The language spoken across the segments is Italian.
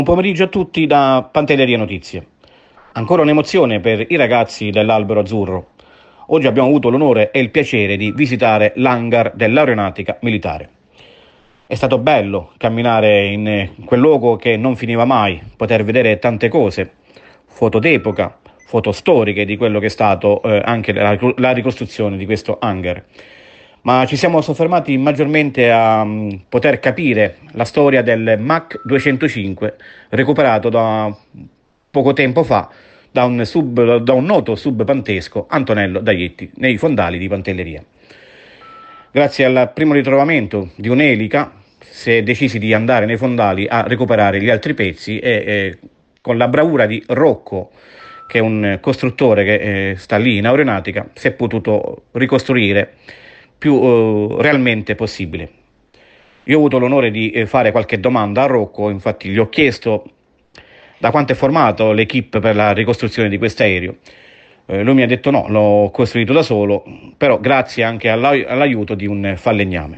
Buon pomeriggio a tutti da Pantelleria Notizie. Ancora un'emozione per i ragazzi dell'Albero Azzurro. Oggi abbiamo avuto l'onore e il piacere di visitare l'hangar dell'aeronautica militare. È stato bello camminare in quel luogo che non finiva mai, poter vedere tante cose, foto d'epoca, foto storiche di quello che è stato anche la ricostruzione di questo hangar. Ma ci siamo soffermati maggiormente a poter capire la storia del Mach 205 recuperato da poco tempo fa da un noto subpantesco, Antonello Daglietti, nei fondali di Pantelleria. Grazie al primo ritrovamento di un'elica si è decisi di andare nei fondali a recuperare gli altri pezzi e con la bravura di Rocco, che è un costruttore che sta lì in aeronautica, si è potuto ricostruire più realmente possibile. Io ho avuto l'onore di fare qualche domanda a Rocco, infatti gli ho chiesto da quanto è formato l'equipe per la ricostruzione di questo aereo. Lui mi ha detto no, l'ho costruito da solo, però grazie anche all'aiuto di un falegname.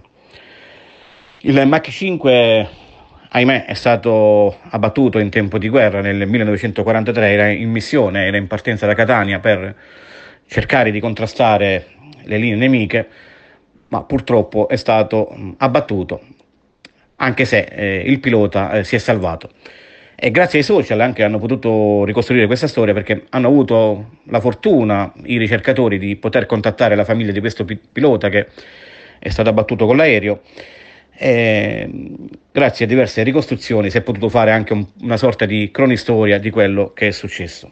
Il Mach 5, ahimè, è stato abbattuto in tempo di guerra nel 1943, era in missione, era in partenza da Catania per cercare di contrastare le linee nemiche, ma purtroppo è stato abbattuto, anche se il pilota si è salvato. E grazie ai social anche hanno potuto ricostruire questa storia, perché hanno avuto la fortuna, i ricercatori, di poter contattare la famiglia di questo pilota che è stato abbattuto con l'aereo. E grazie a diverse ricostruzioni si è potuto fare anche una sorta di cronistoria di quello che è successo.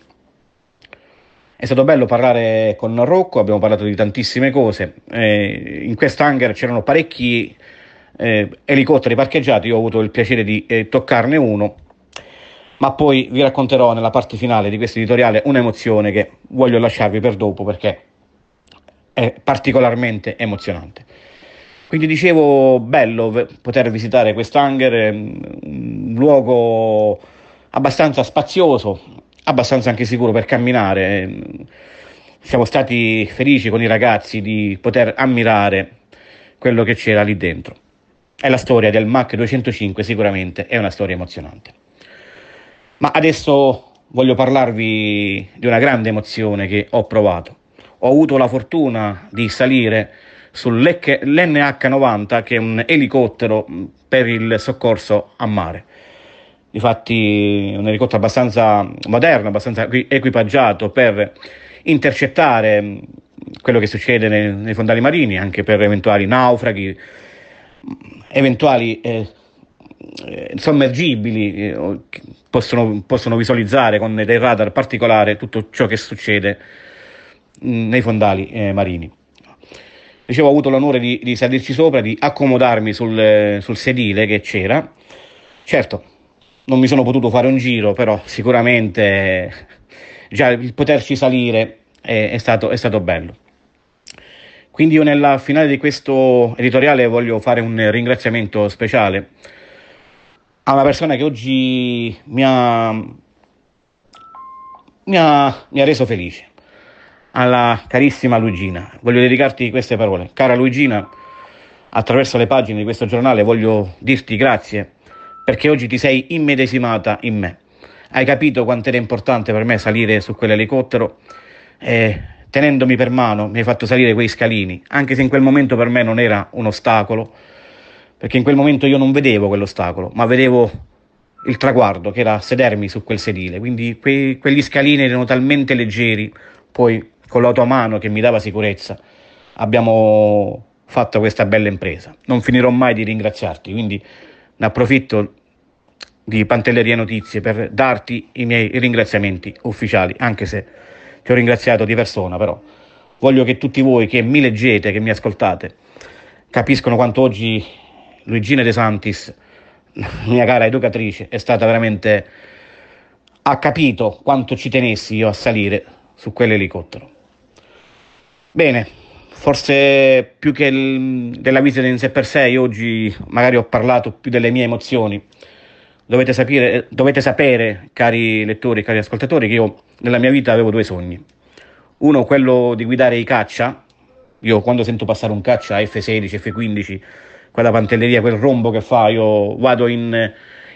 È stato bello parlare con Rocco, abbiamo parlato di tantissime cose. In quest'hangar c'erano parecchi elicotteri parcheggiati, io ho avuto il piacere di toccarne uno, ma poi vi racconterò nella parte finale di questo editoriale un'emozione che voglio lasciarvi per dopo perché è particolarmente emozionante. Quindi dicevo, bello poter visitare quest'hangar, un luogo abbastanza spazioso, abbastanza anche sicuro per camminare. Siamo stati felici con i ragazzi di poter ammirare quello che c'era lì dentro. E la storia del Mach 205 sicuramente è una storia emozionante. Ma adesso voglio parlarvi di una grande emozione che ho provato. Ho avuto la fortuna di salire sull'NH90, che è un elicottero per il soccorso a mare. Difatti un elicottero abbastanza moderno, abbastanza equipaggiato per intercettare quello che succede nei fondali marini, anche per eventuali naufraghi, eventuali sommergibili, possono visualizzare con dei radar particolari tutto ciò che succede nei fondali marini. Dicevo, ho avuto l'onore di salirci sopra, di accomodarmi sul sedile che c'era. Certo, non mi sono potuto fare un giro, però sicuramente già il poterci salire è stato bello. Quindi io nella finale di questo editoriale voglio fare un ringraziamento speciale a una persona che oggi mi ha reso felice, alla carissima Luigina. Voglio dedicarti queste parole. Cara Luigina, attraverso le pagine di questo giornale voglio dirti grazie, perché oggi ti sei immedesimata in me. Hai capito quanto era importante per me salire su quell'elicottero e tenendomi per mano mi hai fatto salire quei scalini, anche se in quel momento per me non era un ostacolo, perché in quel momento io non vedevo quell'ostacolo, ma vedevo il traguardo, che era sedermi su quel sedile. Quindi quegli scalini erano talmente leggeri, poi con la tua mano che mi dava sicurezza abbiamo fatto questa bella impresa. Non finirò mai di ringraziarti, quindi ne approfitto di Pantelleria Notizie per darti i miei ringraziamenti ufficiali, anche se ti ho ringraziato di persona, però voglio che tutti voi che mi leggete, che mi ascoltate, capiscono quanto oggi Luigina De Santis, mia cara educatrice, è stata veramente, ha capito quanto ci tenessi io a salire su quell'elicottero. Bene, forse più che della visita in sé per sé, oggi magari ho parlato più delle mie emozioni. Dovete sapere, cari lettori, cari ascoltatori, che io nella mia vita avevo due sogni. Uno, quello di guidare i caccia. Io quando sento passare un caccia F16, F15, quella Pantelleria, quel rombo che fa, io vado in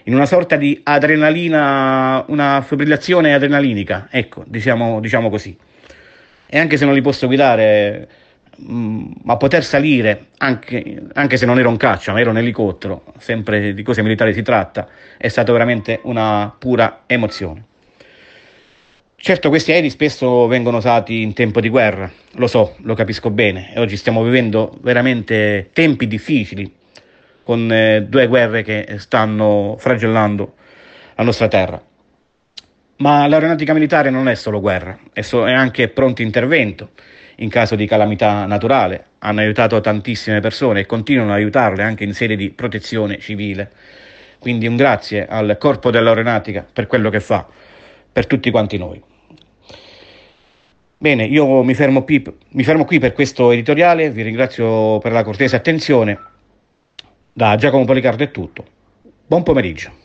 in una sorta di adrenalina, una fibrillazione adrenalinica, ecco, diciamo così. E anche se non li posso guidare, ma poter salire, anche se non ero un caccia, ma ero un elicottero, sempre di cose militari si tratta, è stata veramente una pura emozione. Certo, questi aerei spesso vengono usati in tempo di guerra, lo so, lo capisco bene, e oggi stiamo vivendo veramente tempi difficili, con due guerre che stanno flagellando la nostra terra. Ma l'aeronautica militare non è solo guerra, è anche pronto intervento in caso di calamità naturale. Hanno aiutato tantissime persone e continuano ad aiutarle anche in sede di protezione civile. Quindi un grazie al Corpo dell'Aeronautica per quello che fa per tutti quanti noi. Bene, io mi fermo qui per questo editoriale, vi ringrazio per la cortese attenzione. Da Giacomo Policardo è tutto. Buon pomeriggio.